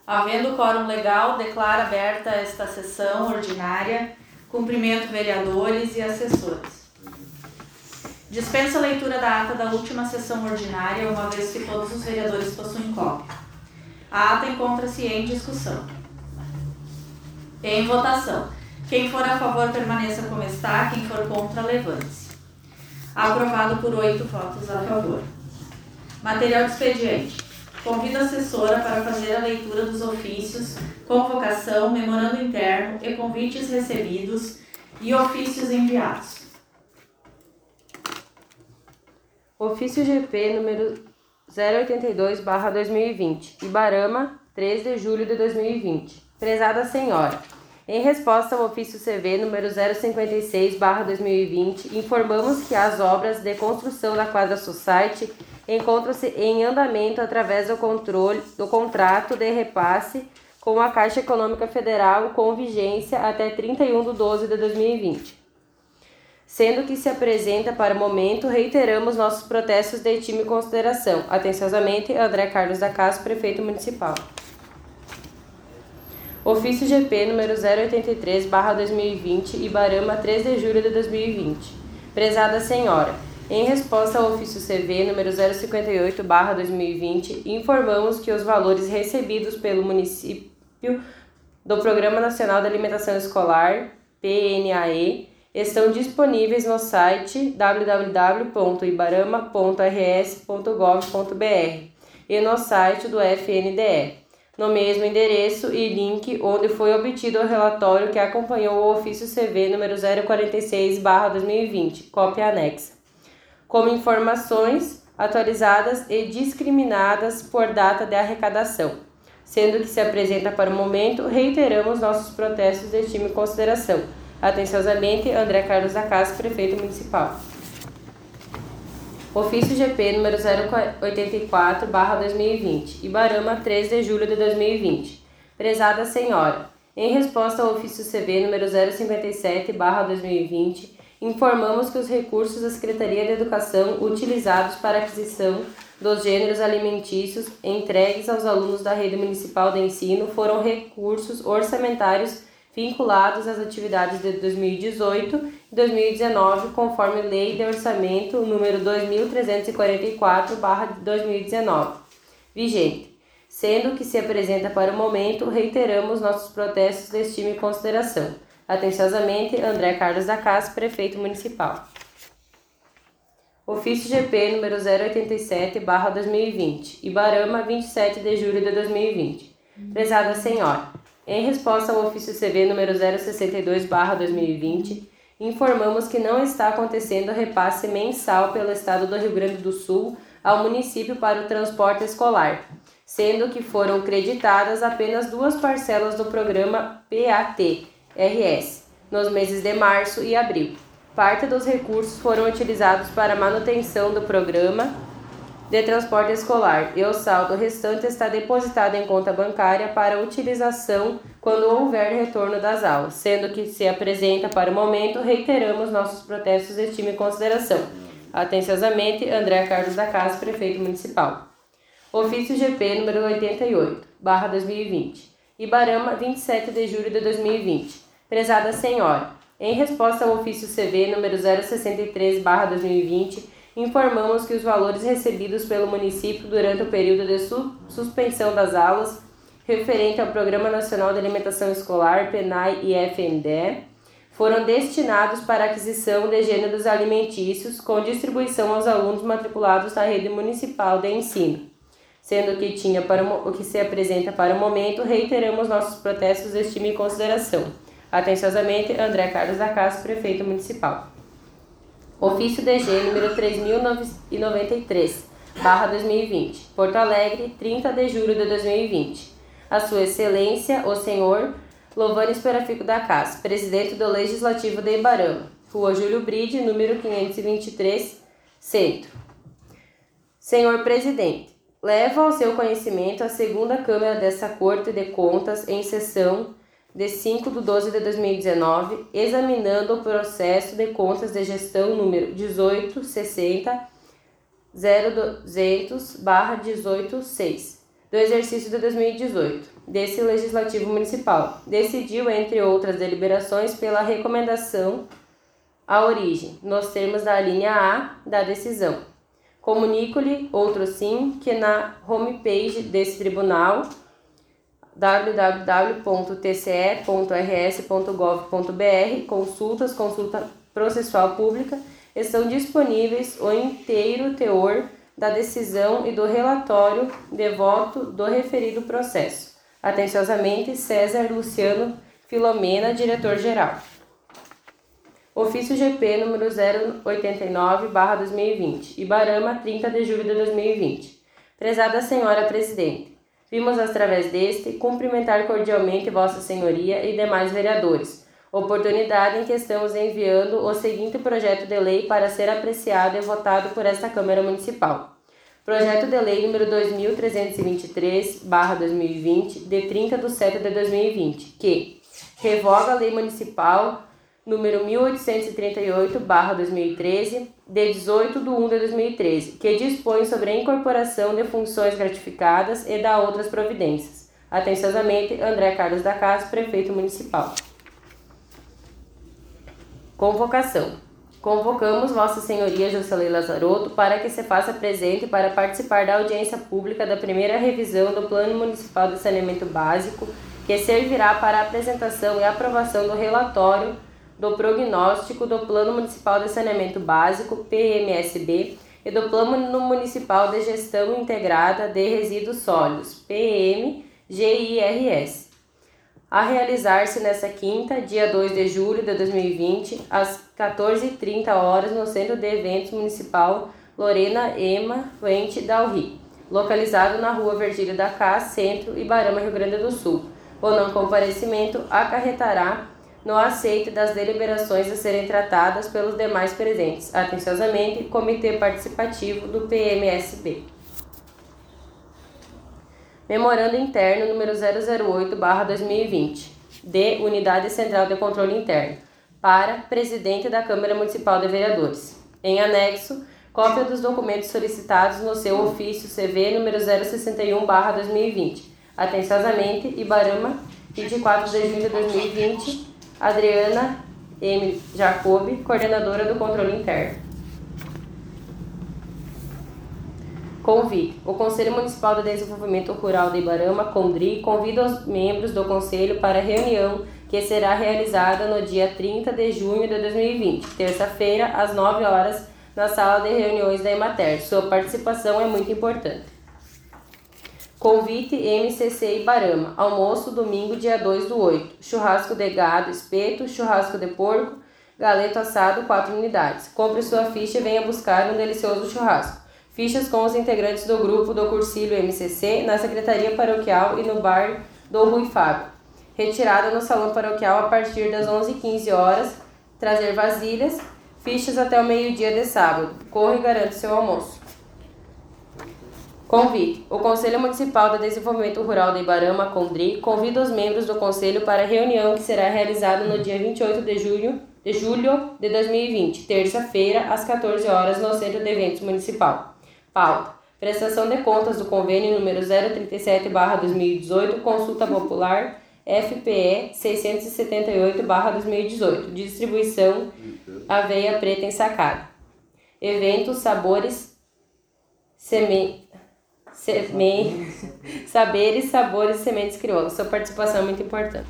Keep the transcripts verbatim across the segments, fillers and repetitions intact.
Havendo quórum legal, declaro aberta esta sessão ordinária. Cumprimento vereadores e assessores. Dispensa a leitura da ata da última sessão ordinária, uma vez que todos os vereadores possuem cópia. A ata encontra-se em discussão. Em votação. Quem for a favor permaneça como está, quem for contra levante-se. Aprovado por oito votos a favor. Material de expediente. Convido a assessora para fazer a leitura dos ofícios, convocação, memorando interno e convites recebidos e ofícios enviados. Ofício G P número zero oitenta e dois barra dois mil e vinte, Ibarama, três de julho de dois mil e vinte. Prezada senhora, em resposta ao ofício C V número zero cinquenta e seis barra dois mil e vinte, informamos que as obras de construção da quadra Society encontram-se em andamento através do controle do contrato de repasse com a Caixa Econômica Federal com vigência até trinta e um de doze de dois mil e vinte. Sendo que se apresenta para o momento, reiteramos nossos protestos de estima e consideração. Atenciosamente, André Carlos da Casa, Prefeito Municipal. Ofício G P número zero oitenta e três barra dois mil e vinte, Ibarama, três de julho de dois mil e vinte. Prezada senhora, em resposta ao ofício C V número zero cinquenta e oito barra dois mil e vinte, informamos que os valores recebidos pelo município do Programa Nacional de Alimentação Escolar, P N A E, estão disponíveis no site w w w ponto ibarama ponto r s ponto gov ponto b r e no site do F N D E, no mesmo endereço e link onde foi obtido o relatório que acompanhou o ofício C V número zero quarenta e seis barra dois mil e vinte, cópia anexa, como informações atualizadas e discriminadas por data de arrecadação. Sendo que se apresenta para o momento, reiteramos nossos protestos de estima e consideração. Atenciosamente, André Carlos da Casa, Prefeito Municipal. Ofício G P número zero oitenta e quatro barra dois mil e vinte, Ibarama, três de julho de dois mil e vinte. Prezada senhora, em resposta ao ofício C V número zero cinquenta e sete barra dois mil e vinte, informamos que os recursos da Secretaria de Educação utilizados para a aquisição dos gêneros alimentícios entregues aos alunos da Rede Municipal de Ensino foram recursos orçamentários vinculados às atividades de dois mil e dezoito e dois mil e dezenove, conforme Lei de Orçamento número dois mil trezentos e quarenta e quatro barra dois mil e dezenove, vigente. Sendo que se apresenta para o momento, reiteramos nossos protestos de estima e consideração. Atenciosamente, André Carlos da Casa, Prefeito Municipal. Ofício G P número zero oitenta e sete barra dois mil e vinte, Ibarama, vinte e sete de julho de dois mil e vinte. Prezada senhora, em resposta ao ofício C V número zero sessenta e dois barra dois mil e vinte, informamos que não está acontecendo repasse mensal pelo Estado do Rio Grande do Sul ao município para o transporte escolar, sendo que foram creditadas apenas duas parcelas do programa P A T R S, nos meses de março e abril. Parte dos recursos foram utilizados para a manutenção do programa de transporte escolar e o saldo restante está depositado em conta bancária para utilização quando houver retorno das aulas, sendo que se apresenta para o momento, reiteramos nossos protestos de estima e consideração. Atenciosamente, André Carlos da Casa, Prefeito Municipal. Ofício G P número oitenta e oito barra dois mil e vinte, Ibarama, vinte e sete de julho de dois mil e vinte. Prezada senhora, em resposta ao ofício C V número zero sessenta e três barra dois mil e vinte, informamos que os valores recebidos pelo município durante o período de su- suspensão das aulas referente ao Programa Nacional de Alimentação Escolar, P N A E e F N D E, foram destinados para a aquisição de gêneros alimentícios com distribuição aos alunos matriculados na rede municipal de ensino. Sendo que tinha para o que se apresenta para o momento, reiteramos nossos protestos de estima e consideração. Atenciosamente, André Carlos da Casa, Prefeito Municipal. Ofício D G número três mil e noventa e três, barra dois mil e vinte, Porto Alegre, trinta de julho de dois mil e vinte. A Sua Excelência, o Senhor Lovane Esperafico da Casa, Presidente do Legislativo de Ibarama, Rua Júlio Bride, número quinhentos e vinte e três, Centro. Senhor Presidente, levo ao seu conhecimento a segunda Câmara desta Corte de Contas em sessão de cinco de doze de dois mil e dezenove, examinando o processo de contas de gestão número dezoito sessenta zero duzentos barra dezoito seis, do exercício de dois mil e dezoito, desse Legislativo Municipal. Decidiu, entre outras deliberações, pela recomendação à origem, nos termos da linha A da decisão. Comunico-lhe, outro sim, que na homepage desse tribunal, w w w ponto t c e ponto r s ponto gov ponto b r, consultas, consulta processual pública, estão disponíveis o inteiro teor da decisão e do relatório de voto do referido processo. Atenciosamente, César Luciano Filomena, diretor-geral. Ofício G P número zero oitenta e nove barra dois mil e vinte, Ibarama, trinta de julho de dois mil e vinte. Prezada Senhora Presidente, vimos através deste cumprimentar cordialmente Vossa Senhoria e demais vereadores, oportunidade em que estamos enviando o seguinte projeto de lei para ser apreciado e votado por esta Câmara Municipal. Projeto de Lei número dois mil trezentos e vinte e três barra dois mil e vinte, de trinta de setembro de dois mil e vinte, que revoga a Lei Municipal número mil oitocentos e trinta e oito barra dois mil e treze, de dezoito de um de dois mil e treze, que dispõe sobre a incorporação de funções gratificadas e da outras providências. Atenciosamente, André Carlos da Casa, Prefeito Municipal. Convocação. Convocamos Vossa Senhoria Jocelyn Lazarotto para que se faça presente para participar da audiência pública da primeira revisão do Plano Municipal de Saneamento Básico, que servirá para a apresentação e aprovação do relatório do prognóstico do Plano Municipal de Saneamento Básico, P M S B, e do Plano Municipal de Gestão Integrada de Resíduos Sólidos, P M G I R S. A realizar-se nesta quinta, dia dois de julho de dois mil e vinte, às quatorze e trinta horas, no Centro de Eventos Municipal Lorena Ema Fuente Dalri, localizado na Rua Virgílio da Cá, Centro, Ibarama, Rio Grande do Sul. O não comparecimento acarretará no aceite das deliberações a serem tratadas pelos demais presentes. Atenciosamente, Comitê Participativo do P M S B. Memorando Interno número zero zero oito barra dois mil e vinte, de Unidade Central de Controle Interno, para Presidente da Câmara Municipal de Vereadores. Em anexo, cópia dos documentos solicitados no seu ofício C V número zero sessenta e um barra dois mil e vinte. Atenciosamente, Ibarama, vinte e quatro de junho de dois mil e vinte, Adriana M. Jacobi, coordenadora do Controle Interno. Convite. O Conselho Municipal de Desenvolvimento Rural de Ibarama, CONDRI, convida os membros do Conselho para a reunião que será realizada no dia trinta de junho de dois mil e vinte, terça-feira, às nove horas, na sala de reuniões da Emater. Sua participação é muito importante. Convite M C C Ibarama. Almoço, domingo, dia dois do oito. Churrasco de gado, espeto, churrasco de porco, galeto assado, quatro unidades. Compre sua ficha e venha buscar um delicioso churrasco. Fichas com os integrantes do grupo do Cursilho M C C na Secretaria Paroquial e no bar do Rui Fábio. Retirada no Salão Paroquial a partir das onze e quinze horas. Trazer vasilhas. Fichas até o meio-dia de sábado. Corre e garante seu almoço. Convite. O Conselho Municipal de Desenvolvimento Rural de Ibarama, CONDRI, convida os membros do Conselho para a reunião que será realizada no dia vinte e oito de julho de, julho de dois mil e vinte, terça-feira, às quatorze horas, no Centro de Eventos Municipal. Pauta. Prestação de contas do convênio número zero trinta e sete barra dois mil e dezoito, Consulta Popular F P E seiscentos e setenta e oito barra dois mil e dezoito, distribuição aveia preta ensacada. Eventos, sabores, seme... Seme... saberes, sabores e sementes crioulas. Sua participação é muito importante.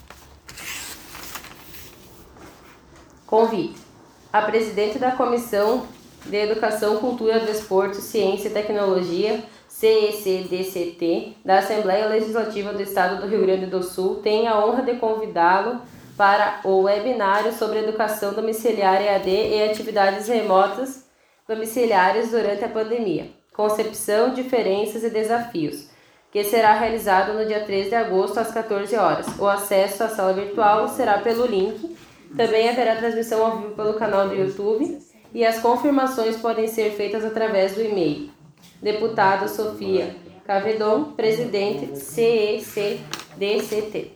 Convite. A presidente da Comissão de Educação, Cultura, Desporto, Ciência e Tecnologia, C E C D C T, da Assembleia Legislativa do Estado do Rio Grande do Sul, tem a honra de convidá-lo para o webinário sobre educação domiciliar E A D e atividades remotas domiciliares durante a pandemia. Concepção, diferenças e desafios, que será realizado no dia três de agosto às quatorze horas. O acesso à sala virtual será pelo link. Também haverá transmissão ao vivo pelo canal do YouTube e as confirmações podem ser feitas através do e-mail. Deputada Sofia Cavedon, presidente C E C D C T.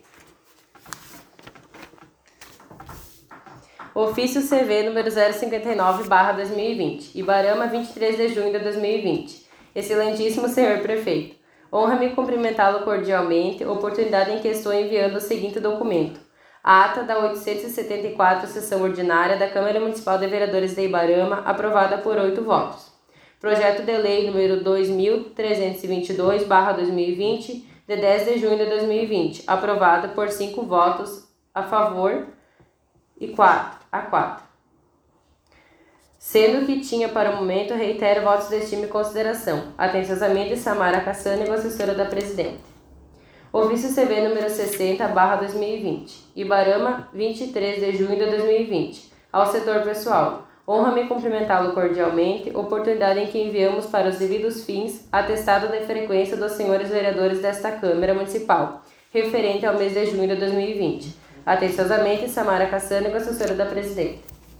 Ofício C V número zero cinquenta e nove barra dois mil e vinte, Ibarama, vinte e três de junho de dois mil e vinte. Excelentíssimo senhor prefeito, Honra-me cumprimentá-lo cordialmente, oportunidade em que estou enviando o seguinte documento. A ata da oitocentos e setenta e quatro Sessão Ordinária da Câmara Municipal de Vereadores de Ibarama, aprovada por oito votos. Projeto de Lei número dois mil trezentos e vinte e dois barra dois mil e vinte, de dez de junho de dois mil e vinte, aprovado por cinco votos a favor e quatro a quatro. Sendo que tinha para o momento, reitero votos de estima e consideração. Atenciosamente, Samara Cassânego, assessora da Presidente. Ofício C V número sessenta barra dois mil e vinte. Ibarama, vinte e três de junho de dois mil e vinte. Ao setor pessoal. Honra-me cumprimentá-lo cordialmente, oportunidade em que enviamos para os devidos fins atestado de frequência dos senhores vereadores desta Câmara Municipal, referente ao mês de junho de dois mil e vinte. Atenciosamente, Samara Cassânego, assessora da Presidente.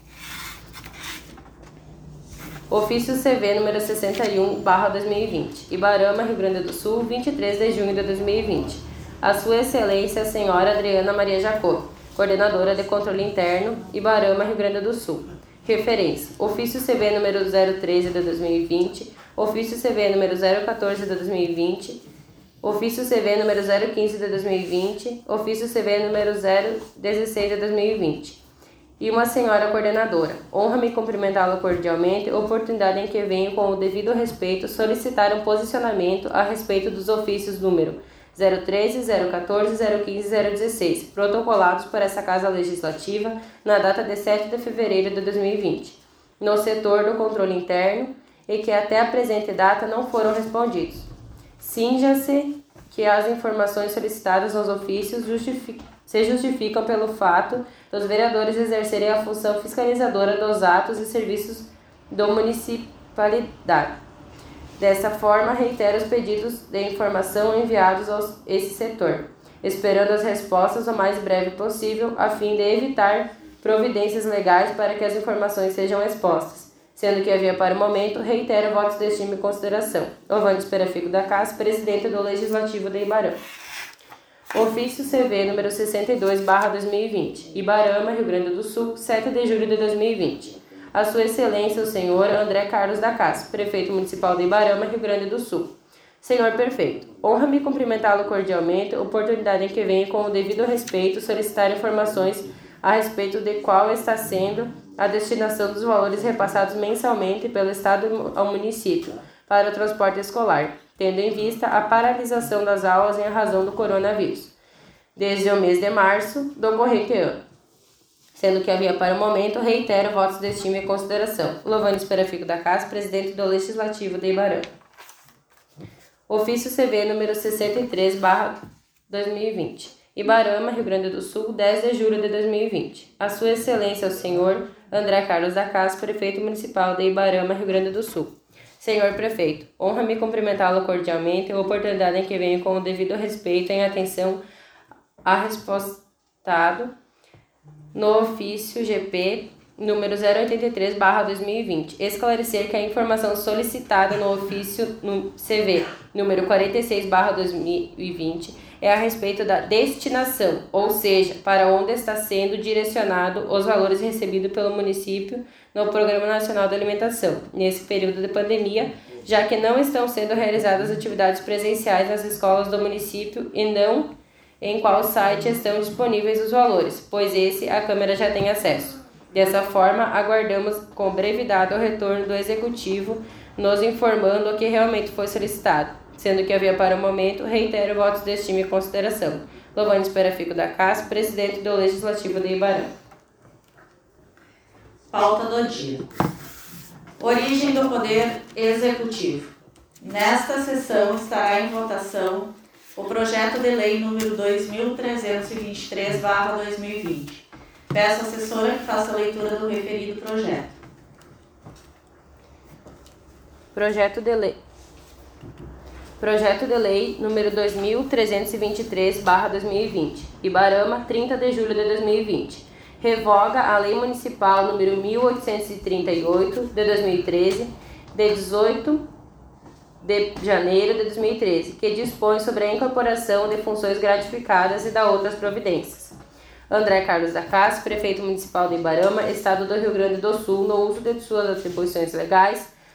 Ofício C V número sessenta e um barra dois mil e vinte. Ibarama, Rio Grande do Sul, vinte e três de junho de dois mil e vinte. A Sua Excelência a Senhora Adriana Maria Jacó, Coordenadora de Controle Interno, Ibarama, Rio Grande do Sul. Referência: Ofício C V número zero treze de dois mil e vinte, Ofício C V número zero quatorze de dois mil e vinte, Ofício C V número zero quinze de dois mil e vinte, Ofício C V número zero dezesseis de dois mil e vinte. E uma senhora coordenadora. Honra-me cumprimentá-la cordialmente, oportunidade em que venho com o devido respeito solicitar um posicionamento a respeito dos ofícios número zero treze, zero quatorze, zero quinze e zero dezesseis, protocolados por essa Casa Legislativa na data de sete de fevereiro de dois mil e vinte, no setor do controle interno, e que até a presente data não foram respondidos. Cinja-se que as informações solicitadas nos ofícios justific- se justificam pelo fato dos vereadores exercerem a função fiscalizadora dos atos e serviços da municipalidade. Dessa forma, reitero os pedidos de informação enviados a esse setor, esperando as respostas o mais breve possível, a fim de evitar providências legais para que as informações sejam expostas, sendo que havia para o momento, reitero votos de estima e consideração. Ovânio Perafico da Casa, Presidente do Legislativo de Ibarama. Ofício C V número sessenta e dois barra dois mil e vinte. Ibarama, Rio Grande do Sul, sete de julho de dois mil e vinte. A Sua Excelência, o senhor André Carlos da Casa, Prefeito Municipal de Ibarama, Rio Grande do Sul. Senhor Prefeito, honra-me cumprimentá-lo cordialmente, oportunidade em que venho com o devido respeito solicitar informações a respeito de qual está sendo a destinação dos valores repassados mensalmente pelo Estado ao município para o transporte escolar, tendo em vista a paralisação das aulas em razão do coronavírus, desde o mês de março do corrente ano. Sendo que havia para o momento, reitero votos de estima e consideração. Louvânia Esperafico da Casa, Presidente do Legislativo de Ibarama. Ofício C V número sessenta e três barra dois mil e vinte. Ibarama, Rio Grande do Sul, dez de julho de dois mil e vinte. A Sua Excelência, o senhor André Carlos da Casa, Prefeito Municipal de Ibarama, Rio Grande do Sul. Senhor Prefeito, honra-me cumprimentá-lo cordialmente, a oportunidade em que venho com o devido respeito em atenção a respostado no ofício G P número zero oitenta e três barra dois mil e vinte, esclarecer que a informação solicitada no ofício no C V número quarenta e seis barra dois mil e vinte é a respeito da destinação, ou seja, para onde está sendo direcionado os valores recebidos pelo município no Programa Nacional de Alimentação, nesse período de pandemia, já que não estão sendo realizadas atividades presenciais nas escolas do município e não em qual site estão disponíveis os valores, pois esse a Câmara já tem acesso. Dessa forma, aguardamos com brevidade o retorno do Executivo, nos informando o que realmente foi solicitado, sendo que havia para o momento, reitero votos de estima e consideração. Louvânia Esperafico da Casa, Presidente do Legislativo de Ibarama. Pauta do dia. Origem do Poder Executivo. Nesta sessão estará em votação o projeto de lei número dois mil trezentos e vinte e três barra dois mil e vinte. Peço à assessora que faça a leitura do referido projeto. Projeto de lei. Projeto de lei número dois mil trezentos e vinte e três barra dois mil e vinte. Ibarama, trinta de julho de dois mil e vinte. Revoga a Lei Municipal número mil oitocentos e trinta e oito de dois mil e treze, de dezoito de janeiro de dois mil e treze, que dispõe sobre a incorporação de funções gratificadas e da outras providências. André Carlos da Casa, Prefeito Municipal de Ibarama, Estado do Rio Grande do Sul, no uso de suas atribuições legais,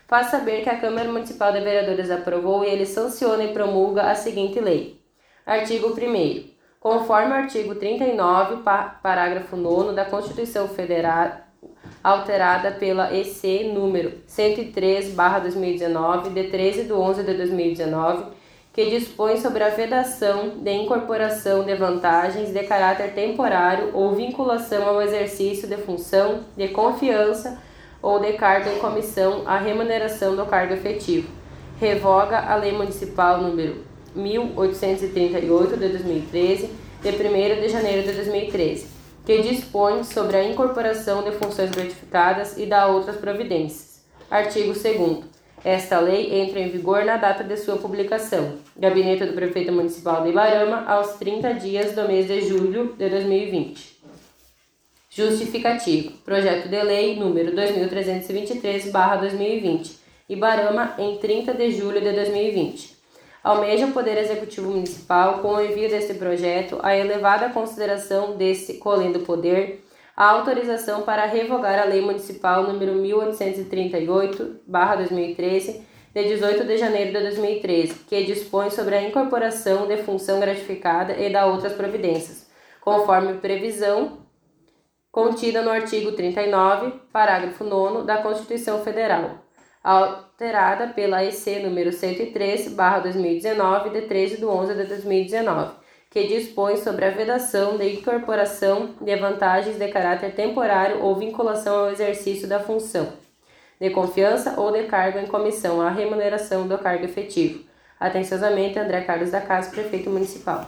faz saber que a Câmara Municipal de Vereadores aprovou e ele sanciona e promulga a seguinte lei. Artigo primeiro. Conforme o artigo trinta e nove, parágrafo nono da Constituição Federal, alterada pela E C número cento e três barra dois mil e dezenove, de treze de onze de dois mil e dezenove, que dispõe sobre a vedação de incorporação de vantagens de caráter temporário ou vinculação ao exercício de função de confiança ou de cargo em comissão à remuneração do cargo efetivo. Revoga a Lei Municipal número mil oitocentos e trinta e oito de dois mil e treze, de primeiro de janeiro de dois mil e treze, que dispõe sobre a incorporação de funções gratificadas e dá outras providências. Artigo segundo. Esta lei entra em vigor na data de sua publicação. Gabinete do Prefeito Municipal de Ibarama, aos trinta dias do mês de julho de dois mil e vinte. Justificativo. Projeto de Lei número dois mil trezentos e vinte e três barra dois mil e vinte. Ibarama, em trinta de julho de dois mil e vinte. Almeja o Poder Executivo Municipal, com o envio deste projeto, a elevada consideração deste colhendo poder, a autorização para revogar a Lei Municipal número mil oitocentos e trinta e oito barra dois mil e treze, de dezoito de janeiro de dois mil e treze, que dispõe sobre a incorporação de função gratificada e dá outras providências, conforme previsão contida no artigo trinta e nove, parágrafo nono da Constituição Federal, alterada pela E C número cento e três barra dois mil e dezenove, de treze de onze de dois mil e dezenove, que dispõe sobre a vedação de incorporação de vantagens de caráter temporário ou vinculação ao exercício da função de confiança ou de cargo em comissão à remuneração do cargo efetivo. Atenciosamente, André Carlos da Casa, Prefeito Municipal.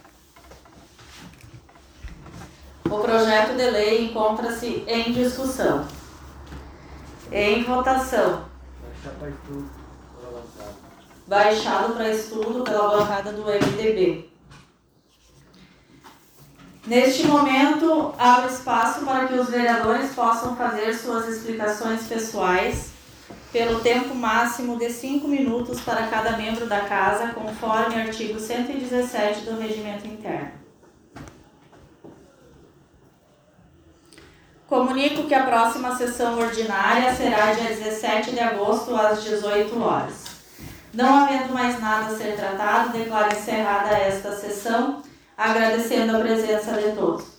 O projeto de lei encontra-se em discussão. Em votação. Baixado para estudo pela bancada do M D B. Neste momento, abro espaço para que os vereadores possam fazer suas explicações pessoais pelo tempo máximo de cinco minutos para cada membro da Casa, conforme artigo cento e dezessete do Regimento Interno. Comunico que a próxima sessão ordinária será dia dezessete de agosto, às dezoito horas. Não havendo mais nada a ser tratado, declaro encerrada esta sessão, agradecendo a presença de todos.